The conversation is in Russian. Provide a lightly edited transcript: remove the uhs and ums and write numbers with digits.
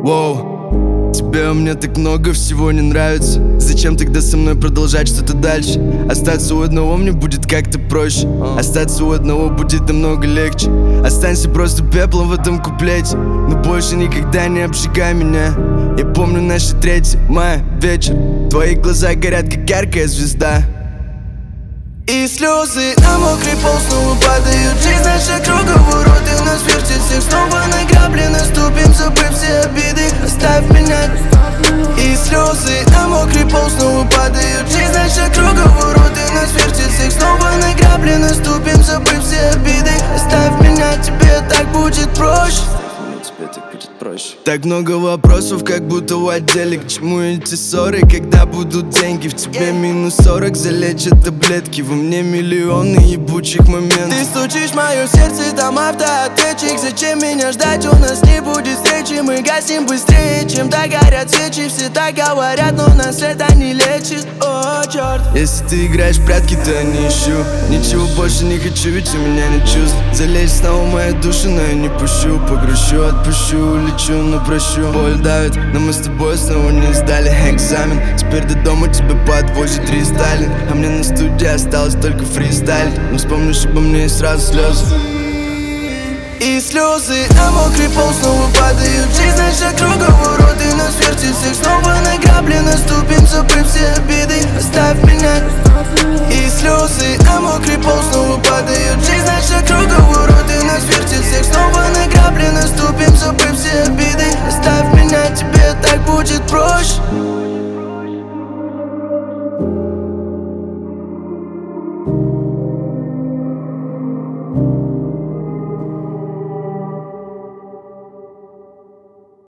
Воу, тебе мне так много всего не нравится. Зачем тогда со мной продолжать что-то дальше? Остаться у одного мне будет как-то проще. Остаться у одного будет намного легче. Останься просто пеплом в этом куплете, но больше никогда не обжигай меня. Я помню наше 3 мая вечер. Твои глаза горят, как яркая звезда. И слезы на мокрый пол снова падают. Жизнь наша круговорот, и нас вертит всех снова на грабли. Наступим, забыв все обиды, оставь меня. И слезы на мокрый пол снова падают. Жизнь наша круговорот, и нас вертит всех снова на грабли. Наступим, забыв все обиды, оставь меня, тебе так будет проще. Так много вопросов, как будто в отделе. К чему эти ссоры, когда будут деньги? В тебе минус 40, залечат таблетки. Во мне миллионы ебучих моментов. Ты стучишь в мое сердце, там автоответчик. Зачем меня ждать, у нас не будет встречи. Мы гасим быстрее, чем догорят свечи. Все так говорят, но нас это не лечит. О, черт. Если ты играешь в прятки, то я не ищу. Ничего больше не хочу, ведь у меня нет чувств. Залезь снова в мою душу, но я не пущу. Погрущу, отпущу, улечу, но прощу. Боль давит, но мы с тобой снова не сдали экзамен. Теперь до дома тебя подвозит рестайлинг, а мне на студии осталось только фристайлить. Но вспомнишь обо мне и сразу слезы. И слезы на мокрый пол снова падают. Жизнь наша круговорот, и нас вертит всех снова на грабли. Наступим, забыв все обиды, оставь меня. И слезы на мокрый пол снова падают. Жизнь наша круговорот, и нас